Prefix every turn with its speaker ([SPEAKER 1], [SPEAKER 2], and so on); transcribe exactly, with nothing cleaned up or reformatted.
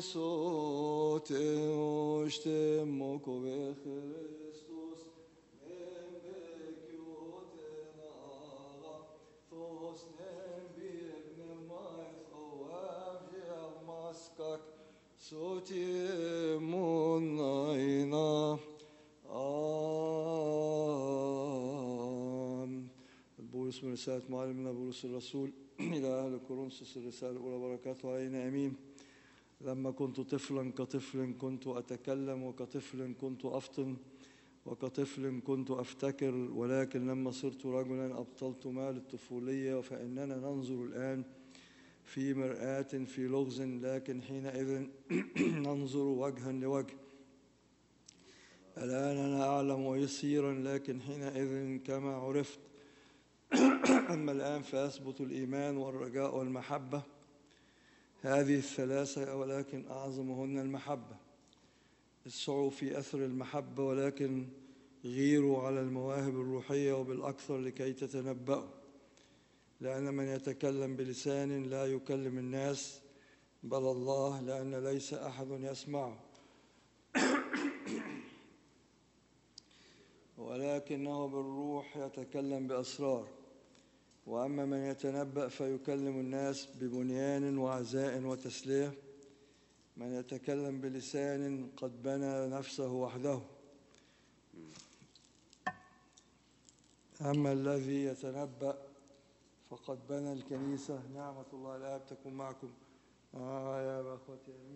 [SPEAKER 1] sote mokove Christus nem bekyotenaga thos nem bir nem mais oav maskak sote monaina. بولس من رسالة معلمنا بولس الرسول إلى أهل كورنثوس الرسالة الأولى بركاته علينا آمين. لما كنت طفلا كطفل كنت أتكلم وكطفل كنت أفطن وكطفل كنت أفتكر، ولكن لما صرت رجلا أبطلت مال الطفولية، فإننا ننظر الآن في مرآة في لغز، لكن حينئذ ننظر وجها لوجه. الآن أنا أعلم يسيرا لكن حينئذ كما عرفت. أما الآن فيثبت الإيمان والرجاء والمحبة، هذه الثلاثة، ولكن أعظمهن المحبة. اسعوا في أثر المحبة، ولكن غيروا على المواهب الروحية وبالأكثر لكي تتنبأوا، لأن من يتكلم بلسان لا يكلم الناس بل الله، لأن ليس أحد يسمعه، ولكنه بالروح يتكلم بأسرار. وأما من يتنبأ فيكلم الناس ببنيان وعزاء وتسلية. من يتكلم بلسان قد بنى نفسه وحده، أما الذي يتنبأ فقد بنى الكنيسة. نعمة الله الآب تكون معكم. آه يا أخوتي.